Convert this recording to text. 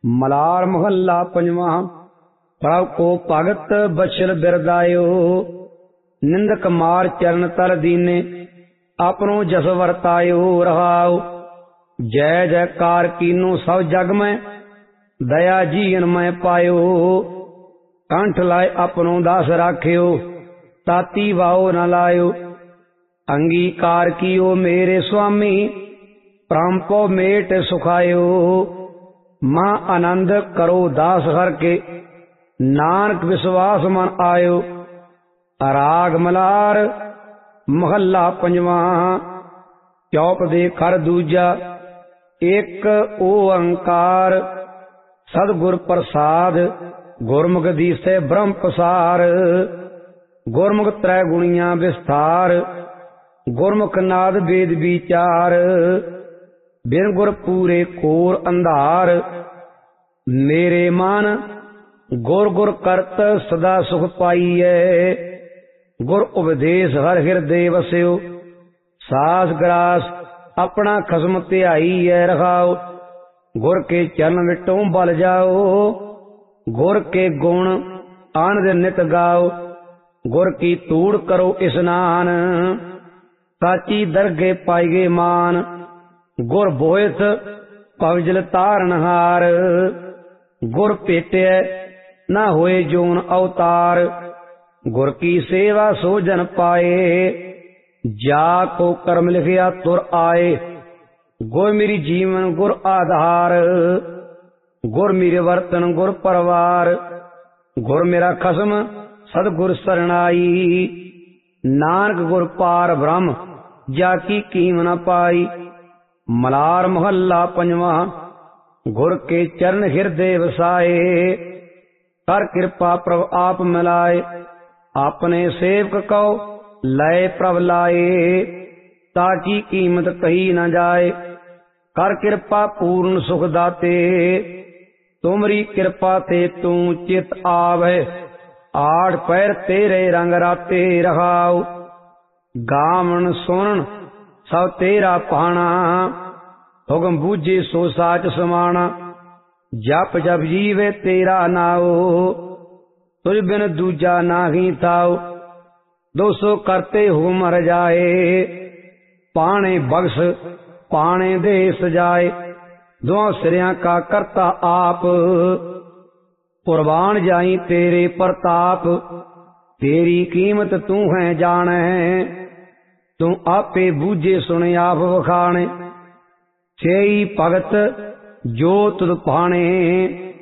मलार महला पंजवा। प्रभ को भगत बछल बिरदायो, निंदक मार चरण तर दीने, अपनो जस वरतायो रहाओ। जय जयकार कीनो सब जग में, दया जीन में पायो। कंठ लाए अपनो दास राख्यो, ताती वाओ न लायो। अंगीकार कियो मेरे स्वामी, प्राण पो मेट सुखायो। मां आनंद करो दास हर के, नानक विश्वास मन आयो। राग मलार महला पंजवा। चौप दे कर दूजा, एक ओंकार। सदगुर प्रसाद, गुरमुख दीसे ब्रह्म प्रसार। गुरमुख त्रै गुणिया विस्तार, गुरमुख नाद वेद विचार। बिन गुर पूरे कोर अंधार, मेरे मन गुर गुर करत सदा सुख पाइए। गुर उपदेश हर हृदय वस्यो, सास ग्रास अपना खसम ध्याई है रखाओ। गुर के चरण विटों बल जाओ, गुर के गुण आनंद नित गाओ। गुर की तूड़ करो स्नान, साची दरगे पाइगे मान। गुर बोयत पवजल तारनहार, गुर पेटे न होए जोन अवतार। गुर की सेवा सो जन पाए, जा को कर्म लिखिया तुर आए। गुर मेरी जीवन गुर आधार, गुर मेरे वर्तन गुर परवार। गुर मेरा खसम सदगुर सरणाई, नानक गुर पार ब्रह्म जाकी कीम न पाई। मलार महला पंजवा। गुर के चरण हृदय वसाए, कर कृपा प्रभ आप मिलाए। अपने सेवक को लय प्रभ लाए, ताकि कीमत कही न जाए। कर कृपा पूर्ण सुख दाते, तुमरी कृपा ते तू चित आवे। आठ पैर तेरे रंग राते रहाओ, गावन सुनन सब तेरा पाना। हुक्म बूझे सो साच समाना, जप जप जीवे तेरा नाओ। तुझ बिन दूजा नाही ताओ, दो सो करते हो मर जाए। पाने बख्श पाने दे सजाए, दो सिरिया का करता आप। कुर्बान जाई तेरे प्रताप, तेरी कीमत तू है जाने। तू आपे बूझे सुने आप वखाणे, छेई भगत जो तुद पाने।